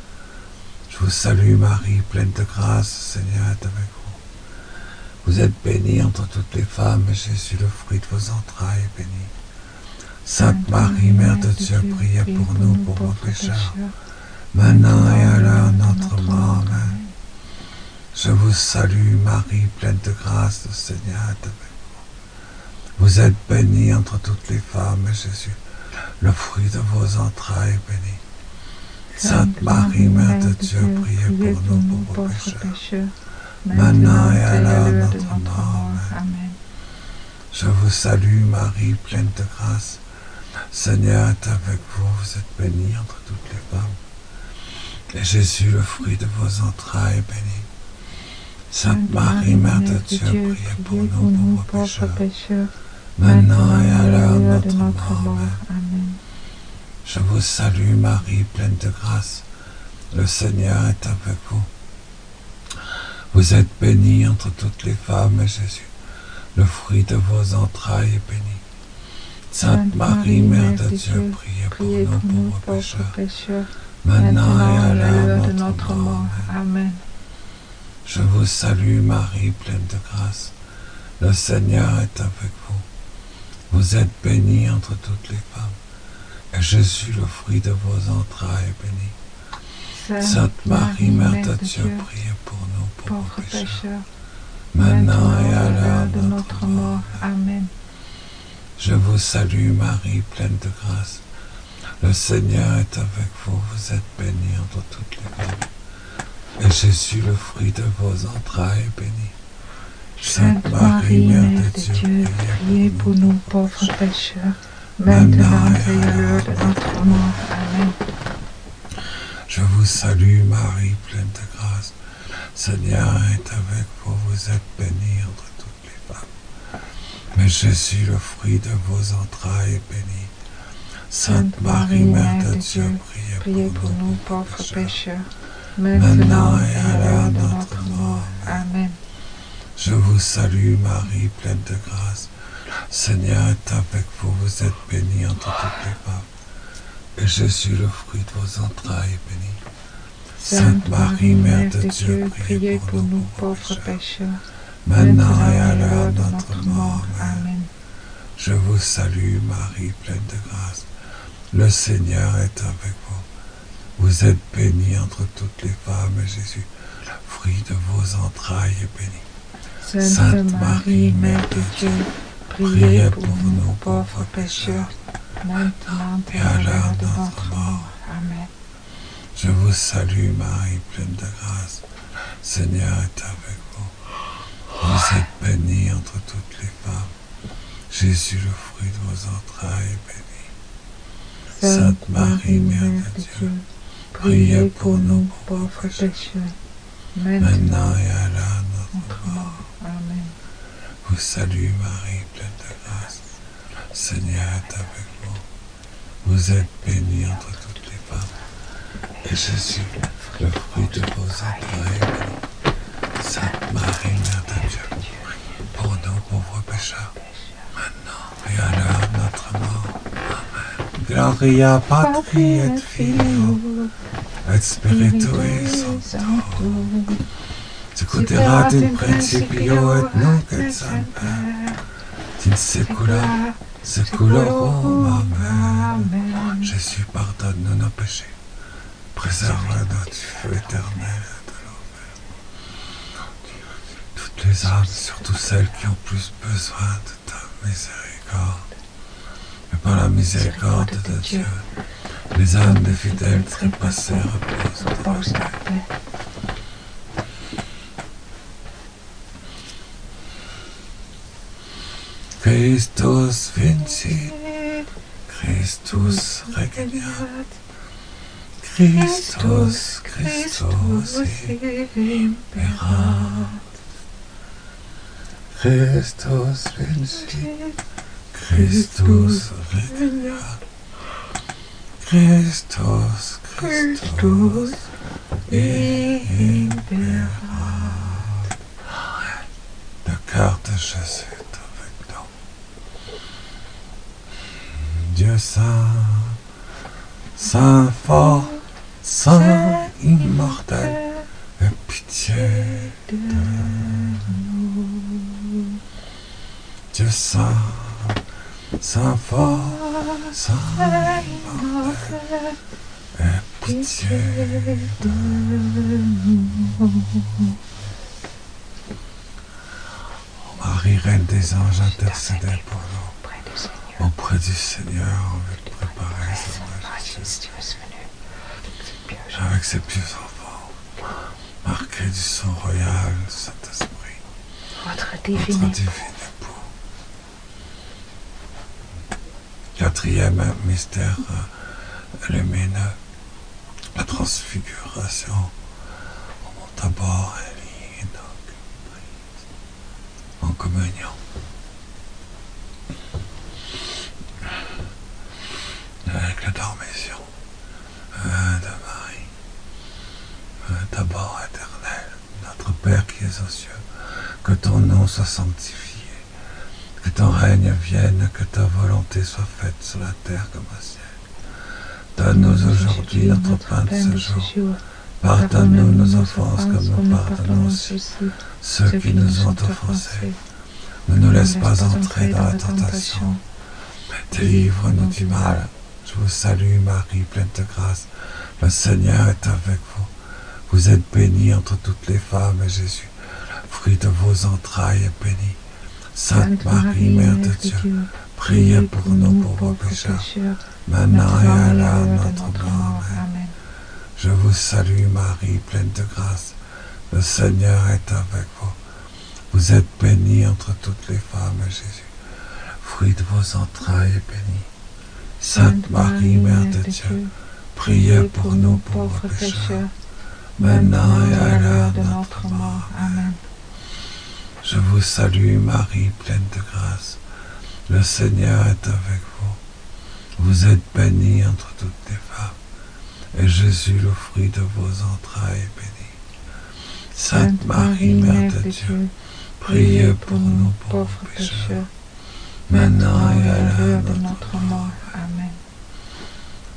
Je vous salue Marie, pleine de grâce, le Seigneur est avec vous. Vous êtes bénie entre toutes les femmes, et Jésus, le fruit de vos entrailles, est béni. Sainte Marie, Mère de Dieu, priez pour nous pauvres pécheurs, maintenant et à l'heure de notre mort. Amen. Je vous salue Marie, pleine de grâce, le Seigneur est avec vous. Vous êtes bénie entre toutes les femmes, et Jésus, le fruit de vos entrailles, est béni. Sainte Marie, Mère de Dieu, priez pour nous pauvres pécheurs, maintenant et à l'heure de notre mort. Amen. Je vous salue Marie, pleine de grâce, le Seigneur est avec vous, vous êtes bénie entre toutes les femmes, et Jésus, le fruit de vos entrailles, est béni. Sainte Marie, Mère de Dieu, priez pour nous pauvres pécheurs, maintenant et à l'heure de notre mort. Amen. Je vous salue Marie, pleine de grâce, le Seigneur est avec vous. Vous êtes bénie entre toutes les femmes, et Jésus, le fruit de vos entrailles, est béni. Sainte Marie, Mère de Dieu, priez pour nous pauvres pécheurs, maintenant et à l'heure de notre mort. Amen. Je vous salue Marie, pleine de grâce, le Seigneur est avec vous. Vous êtes bénie entre toutes les femmes, et Jésus, le fruit de vos entrailles, est béni. Sainte Marie, Mère de Dieu, priez pour nous pauvres pécheurs, maintenant et à l'heure de notre mort. Amen. Je vous salue Marie, pleine de grâce, le Seigneur est avec vous. Vous êtes bénie entre toutes les femmes, et Jésus, le fruit de vos entrailles, est béni. Sainte Marie, Mère de Dieu, priez pour nous pauvres pécheurs, maintenant et à l'heure de notre mort. Amen. Je vous salue Marie, pleine de grâce, le Seigneur est avec vous, vous êtes bénie entre toutes les femmes, mais Jésus, le fruit de vos entrailles, est béni. Sainte Marie, Mère de Dieu, priez pour nous pauvres pécheurs, maintenant et à l'heure de notre mort. Amen. Je vous salue Marie, pleine de grâce, le Seigneur est avec vous, vous êtes bénie entre toutes les femmes, et Jésus, le fruit de vos entrailles, est béni. Sainte Marie, Mère de Dieu, priez pour nous pauvres pécheurs, maintenant et à l'heure de notre mort. Amen. Je vous salue, Marie, pleine de grâce. Le Seigneur est avec vous. Vous êtes bénie entre toutes les femmes, et Jésus, le fruit de vos entrailles, est béni. Sainte Marie, Mère de Dieu, priez pour nous pauvres pécheurs, maintenant et à l'heure de notre mort. Amen. Je vous salue, Marie, pleine de grâce. Le Seigneur est avec vous. Vous êtes bénie entre toutes les femmes. Jésus, le fruit de vos entrailles, est béni. Sainte Marie, Mère de Dieu, priez pour nous pauvres pécheurs, maintenant et à l'heure de notre mort. Amen. Vous salue, Marie, pleine de grâce. Le Seigneur est avec vous. Vous êtes bénie entre toutes les femmes, et Jésus, le fruit de vos entrailles, est béni. Sainte Marie, Mère de Dieu, pour nous pauvres pécheurs, maintenant et à l'heure de notre mort. Amen. Gloria Patri et Filio et Spiritui Sancto, secuterat in principio et nunc et semper, in saecula saeculorum. Amen. Jésus, pardonne-nous nos péchés, préserve-nous du feu éternel et de l'enfer. Toutes les âmes, surtout celles qui ont plus besoin de ta miséricorde, et par la miséricorde de Dieu, les âmes des fidèles trépassés reposent dans la paix. Christus vincit, Christus regnat, Christus, Christus imperat. Christus vincit, Christus regnat, Christus, Christus imperat. Le cœur de Jésus est avec nous. Dieu saint, saint fort, saint immortel, aie pitié de nous. Dieu saint, saint fort, saint immortel, aie pitié de nous. Marie, Reine des anges, intercédez pour nous auprès du Seigneur, on veut préparer sa majesté avec ses pieux enfants, marqués du sang royal du Saint-Esprit, votre divin époux. Quatrième mystère lumineux, la transfiguration. On monte à bord et donc en communion. Avec la dormition euh, de Marie. Euh, D'abord, éternel, notre Père qui es aux cieux, que ton nom soit sanctifié, que ton règne vienne, que ta volonté soit faite sur la terre comme au ciel. Donne-nous aujourd'hui notre pain de ce jour. Pardonne-nous nos offenses comme nous pardonnons aussi ceux qui nous ont offensés. Ne nous laisse pas entrer dans la tentation, mais délivre-nous du mal. Je vous salue Marie, pleine de grâce. Le Seigneur est avec vous. Vous êtes bénie entre toutes les femmes, et Jésus, le fruit de vos entrailles, est béni. Sainte Marie, Mère de Dieu, priez pour nous pauvres pécheurs, maintenant et à l'heure de notre mort. Amen. Je vous salue Marie, pleine de grâce. Le Seigneur est avec vous. Vous êtes bénie entre toutes les femmes, et Jésus, le fruit de vos entrailles, est béni. Sainte Marie, Mère de Dieu, priez pour nous pauvres pécheurs, maintenant et à l'heure de notre mort. Amen. Je vous salue Marie, pleine de grâce. Le Seigneur est avec vous. Vous êtes bénie entre toutes les femmes, et Jésus, le fruit de vos entrailles, est béni. Sainte Marie, Mère de Dieu, priez pour nous pauvres pécheurs, maintenant et à l'heure de notre mort. Amen.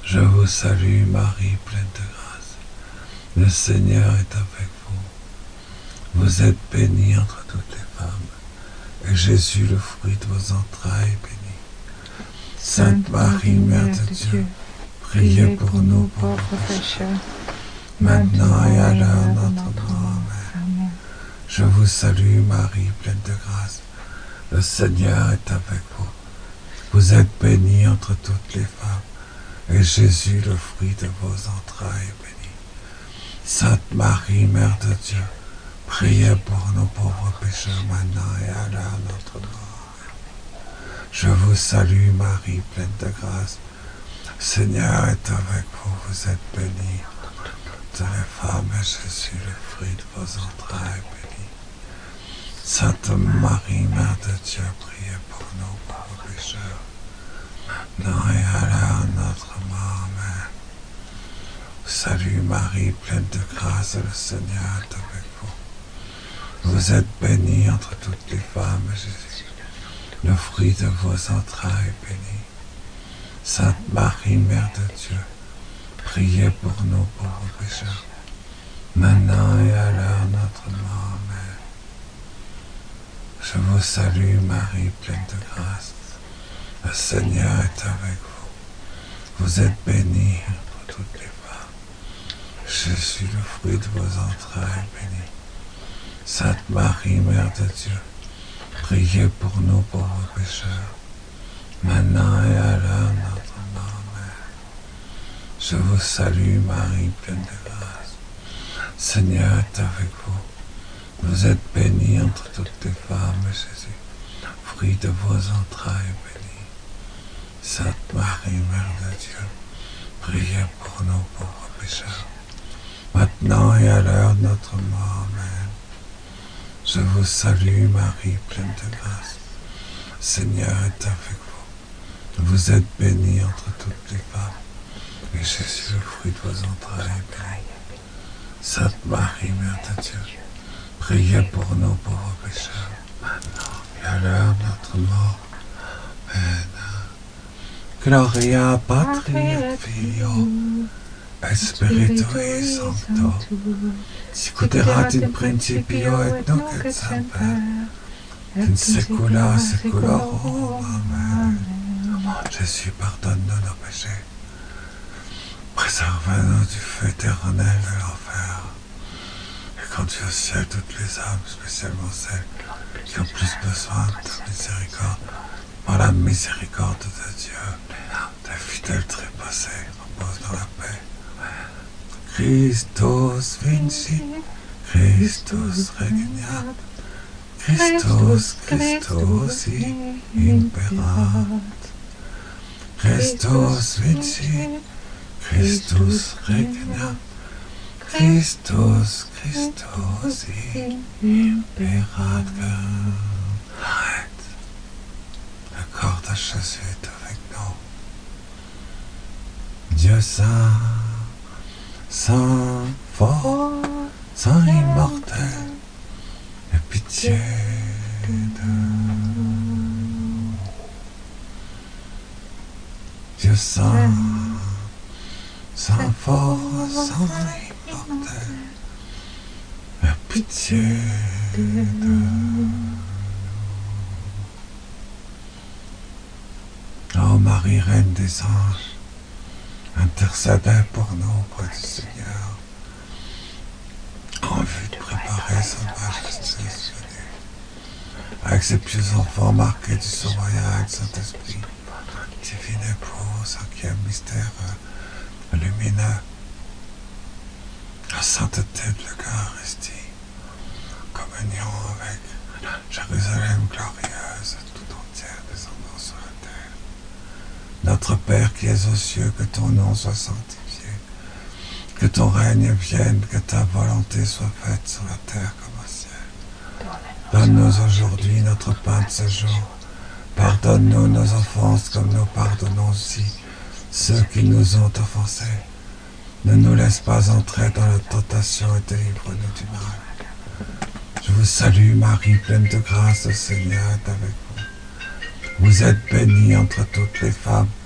Je vous salue Marie, pleine de grâce. Le Seigneur est avec vous. Vous êtes bénie entre toutes les femmes, et Jésus, le fruit de vos entrailles, est béni. Sainte Marie, Mère de Dieu, priez pour nous pauvres pécheurs, maintenant et à l'heure de notre mort. Amen. Je vous salue Marie, pleine de grâce. Le Seigneur est avec vous. Vous êtes bénie entre toutes les femmes, et Jésus, le fruit de vos entrailles, est béni. Sainte Marie, Mère de Dieu, priez pour nous pauvres pécheurs, maintenant et à l'heure de notre mort. Je vous salue Marie, pleine de grâce. Le Seigneur est avec vous. Vous êtes bénie entre les femmes, et Jésus, le fruit de vos entrailles, est béni. Sainte Marie, Mère de Dieu, priez pour nous pauvres pécheurs, maintenant et à l'heure de notre mort. Amen. Salut Marie, pleine de grâce, le Seigneur est avec vous. Vous êtes bénie entre toutes les femmes, et Jésus, le fruit de vos entrailles, est béni. Sainte Marie, Mère de Dieu, priez pour nous pauvres pécheurs, maintenant et à l'heure de notre mort. Amen. Je vous salue Marie, pleine de grâce. Le Seigneur est avec vous. Vous êtes bénie entre toutes les femmes. Jésus, le fruit de vos entrailles, est béni. Sainte Marie, Mère de Dieu, priez pour nous pauvres pécheurs, maintenant et à l'heure de notre mort. Amen. Je vous salue Marie, pleine de grâce. Le Seigneur est avec vous. Vous êtes bénie entre toutes les femmes, et Jésus, fruit de vos entrailles, est béni. Sainte Marie, Mère de Dieu, priez pour nous pauvres pécheurs, maintenant et à l'heure de notre mort. Amen. Je vous salue Marie, pleine de grâce. Le Seigneur est avec vous. Vous êtes bénie entre toutes les femmes, et Jésus, le fruit de vos entrailles, est béni. Sainte Marie, Mère de Dieu, priez pour nous pauvres pécheurs, maintenant et à l'heure de notre mort. Amen. Gloria Patri et Filio et Spiritui Sancto, sicut erat in principio et nunc et semper, in saecula saeculorum. Amen. Jésus, pardonne-nous nos péchés, préserve-nous du feu éternel de l'enfer, et conduis au ciel toutes les âmes, spécialement celles qui ont plus besoin de ta miséricorde. Par la miséricorde de Dieu, tes fidèles trépassés reposent dans la paix. Christus vinci, Christus regnat, Christus, Christus imperat. Christus vinci, Christus regnat, Christus, Christus imperat. Arrête. Le corps de Jésus est avec nous. Dieu saint, saint fort, saint immortel, aie pitié de nous. Dieu saint, saint fort, saint immortel, aie pitié de nous. Ô Marie, Reine des anges, intercédez pour nous auprès du Seigneur, en vue de préparer sa majesté venue, avec ses pieux enfants marqués du sceau royal Saint-Esprit, divine époux, cinquième mystère lumineux, la sainteté de l'Eucharistie, communion avec Jérusalem glorieuse, tout entière descendant sur la terre. Notre Père qui es aux cieux, que ton nom soit sanctifié, que ton règne vienne, que ta volonté soit faite sur la terre comme au ciel. Donne-nous aujourd'hui notre pain de ce jour. Pardonne-nous nos offenses comme nous pardonnons aussi ceux qui nous ont offensés. Ne nous laisse pas entrer dans la tentation et délivre-nous du mal. Je vous salue Marie, pleine de grâce, le Seigneur est avec vous. Vous êtes bénie entre toutes les femmes,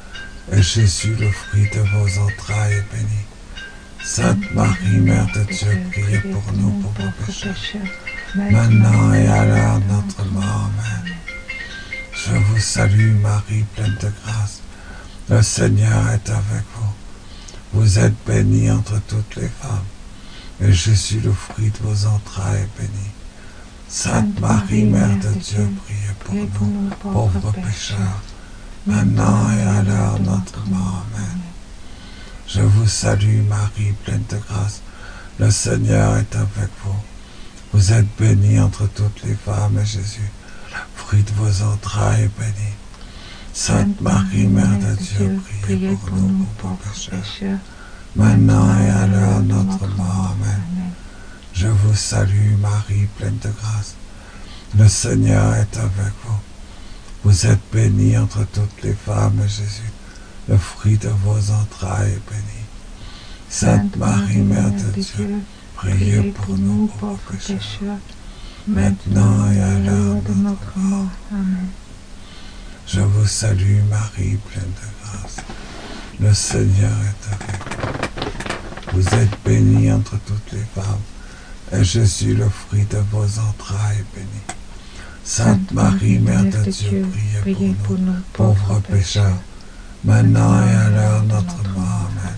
et Jésus, le fruit de vos entrailles, est béni. Sainte Marie, Mère de Dieu, priez pour nous pauvres pécheurs, maintenant et à l'heure de notre mort. Amen. Je vous salue Marie, pleine de grâce. Le Seigneur est avec vous. Vous êtes bénie entre toutes les femmes, et Jésus, le fruit de vos entrailles, est béni. Sainte Marie, Mère de Dieu, priez pour nous pauvres pécheurs, maintenant et à l'heure de notre mort. Amen. Je vous salue Marie, pleine de grâce. Le Seigneur est avec vous. Vous êtes bénie entre toutes les femmes, et Jésus, le fruit de vos entrailles, est béni. Sainte Marie, Mère de Dieu, priez pour nous pauvres pécheurs, maintenant et à l'heure de notre mort. Amen. Je vous salue Marie, pleine de grâce. Le Seigneur est avec vous. Vous êtes bénie entre toutes les femmes, et Jésus, le fruit de vos entrailles, est béni. Sainte Marie, Mère de Dieu, priez pour nous pauvres pécheurs, maintenant et à l'heure de notre mort. Amen. Je vous salue Marie, pleine de grâce. Le Seigneur est avec vous. Vous êtes bénie entre toutes les femmes, et Jésus, le fruit de vos entrailles, est béni. Sainte Marie, Mère de Dieu, priez pour nous pauvres pécheurs, maintenant et à l'heure de notre mort. Amen.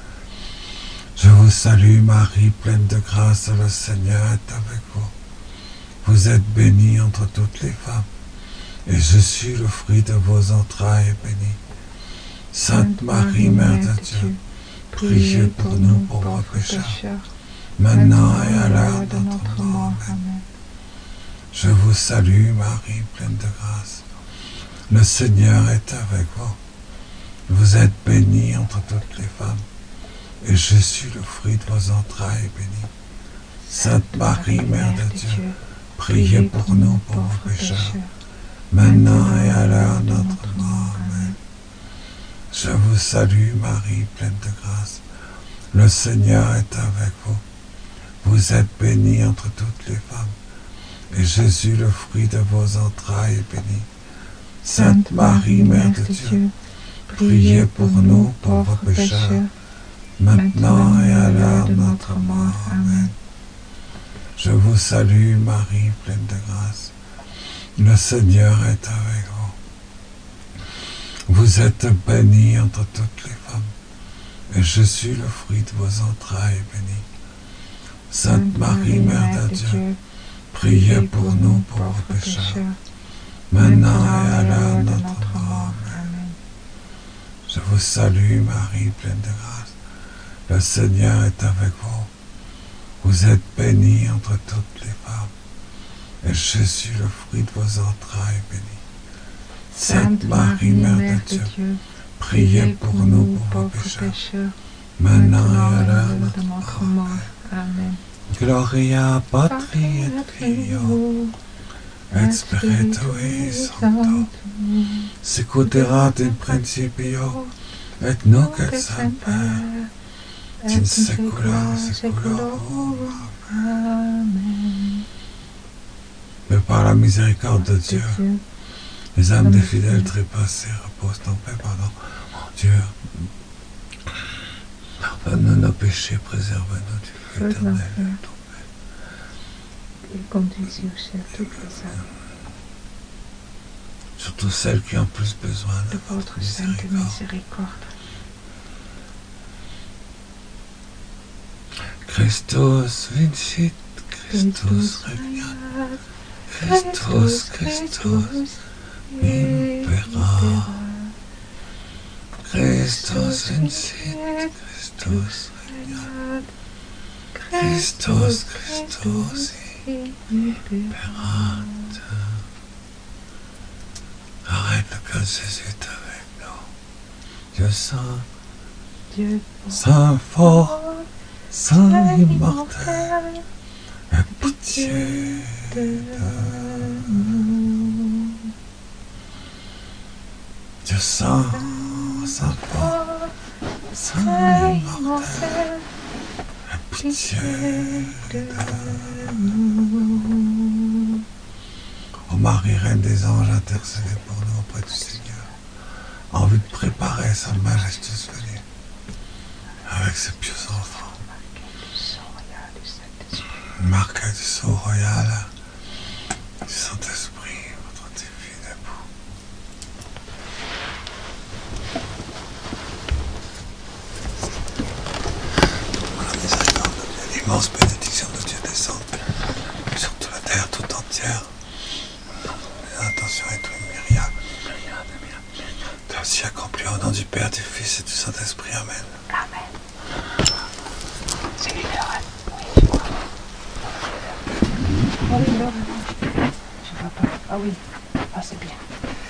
Je vous salue Marie, pleine de grâce, le Seigneur est avec vous. Vous êtes bénie entre toutes les femmes, et Jésus, le fruit de vos entrailles, est béni. Sainte Marie, Mère de Dieu, priez pour nous pauvres pécheurs, maintenant et à l'heure de notre mort. Amen. Je vous salue Marie, pleine de grâce. Le Seigneur est avec vous. Vous êtes bénie entre toutes les femmes, et Jésus, le fruit de vos entrailles, est béni. Sainte Marie, Mère de Dieu, priez pour nous pauvres pécheurs, maintenant et à l'heure de notre mort. Amen. Je vous salue Marie, pleine de grâce. Le Seigneur est avec vous. Vous êtes bénie entre toutes les femmes, et Jésus, le fruit de vos entrailles, est béni. Sainte Marie, Mère de Dieu, priez pour nous pauvres pécheurs, maintenant et à l'heure de notre mort. Amen. Je vous salue Marie, pleine de grâce. Le Seigneur est avec vous. Vous êtes bénie entre toutes les femmes, et Jésus, le fruit de vos entrailles, est béni. Sainte Marie, Mère de Dieu, priez pour nous pauvres pécheurs, maintenant et à l'heure de notre mort. Amen. Je vous salue Marie, pleine de grâce. Le Seigneur est avec vous. Vous êtes bénie entre toutes les femmes, et Jésus, le fruit de vos entrailles, est béni. Sainte Marie, Mère de Dieu, priez pour nous pauvres pécheurs, maintenant et à l'heure de notre mort. Amen. Gloria Patri et Filio et Spiritui Sancto, sicut in principio et nunc et semper et in saecula saeculorum. Amen. Mais par la miséricorde de Dieu, les âmes des fidèles trépassés reposent en paix. Pardon, mon Dieu, pardonne-nous nos péchés, préserve-nous du feu éternel. Et conduisez au ciel toutes les âmes, surtout celles qui ont plus besoin de, de votre sainte miséricorde. Christus vincit, Christus regnat, Christus, Christus impera. Christus vincit, Christus regnat, Christus, Christus imperat. Arrête le cœur de Jésus est avec nous. Dieu saint, Dieu saint fort, saint immortel, aie pitié de nous. Dieu saint, saint fort, saint immortel, aie pitié de nous. Ô Marie, Reine des anges, intercédez pour nous auprès du Seigneur, en vue de préparer apparaît sa majestueuse venue avec ses pieux enfants. Marqué du sceau royal du Saint-Esprit, votre divin époux. La miséricorde de Dieu, l'immense bénédiction de Dieu descende sur toute la terre tout entière. Attention et tout myriade. Tu as aussi accompli au nom du Père, du Fils et du Saint-Esprit. Amen. Amen. C'est une heure. Oui, je crois. Oh oui, l'heure. Je vois pas. Ah oui.